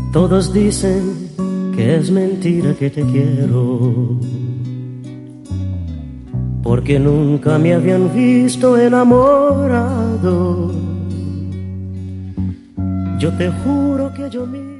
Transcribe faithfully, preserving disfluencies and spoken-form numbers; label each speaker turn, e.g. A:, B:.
A: Todos dicen que es mentira que te quiero, porque nunca me habían visto enamorado. Yo te juro que yo mismo